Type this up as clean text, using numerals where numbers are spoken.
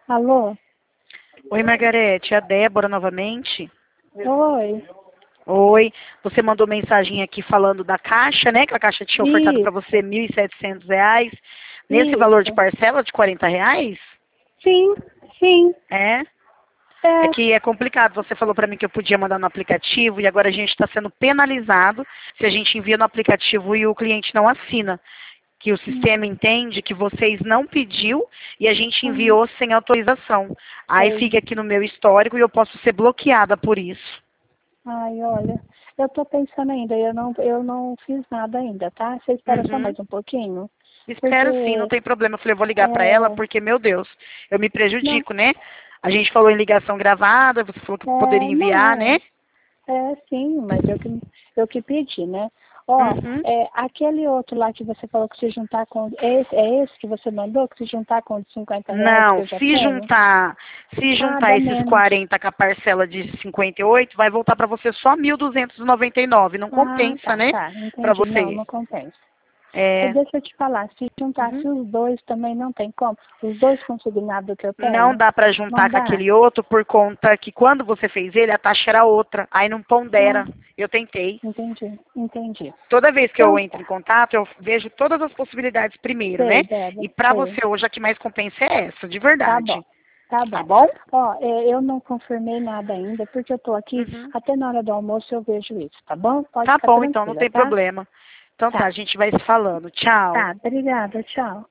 Alô? Oi, Margarete, é a Débora novamente. Oi. Oi, você mandou mensagem aqui falando da Caixa, né? Que a Caixa tinha ofertado para Isso, você R$ 1.700. Nesse valor de isso. parcela de R$ 40? Sim, sim. É? É É. que é complicado. Você falou para mim que eu podia mandar no aplicativo e agora a gente está sendo penalizado se a gente envia no aplicativo e o cliente não assina. Que o sistema entende que vocês não pediu e a gente Hum, enviou sem autorização. Aí sei. fica aqui no meu histórico e eu posso ser bloqueada por isso. Ai, olha, eu tô pensando ainda, eu não fiz nada ainda, tá? Você espera só Uhum. mais um pouquinho? Porque, Espero sim, não tem problema. Eu falei, eu vou ligar para ela é, porque, meu Deus, eu me não, prejudico, né? A gente falou em ligação gravada, você falou que poderia enviar, não, né? sim, mas eu que pedi, né? Ó, Uhum. aquele outro lá que você falou que se juntar com, é esse que você mandou, que se juntar com os R$ 50 que Não, eu já se tenho? juntar, se Ah, juntar dá esses menos. 40 com a parcela de 58, vai voltar para você só 1.299. Não Ah, compensa, tá, né? tá, Para entendi. Não, você. não compensa. E É. deixa eu te falar, se juntasse Uhum. os dois também não tem como. Os dois consignados que eu Não tenho, dá para não juntar com dá? aquele outro por conta que quando você fez ele, a taxa era outra. Aí não Ah, pondera. Eu tentei. entendi, entendi. Toda vez que eu Então entro em tá, contato, eu vejo todas as possibilidades primeiro, sei, né? Débora, E para sei. você hoje, a que mais compensa é essa, de Tá bom, verdade. tá Tá bom. bom? Ó, eu não confirmei nada ainda, porque eu tô aqui, Uhum. até na hora do almoço eu vejo isso, tá bom? Pode Tá ficar bom, então, não tranquila, tem tá? problema. Então tá, Tá, a gente vai se falando. Tchau. tá, obrigada, tchau.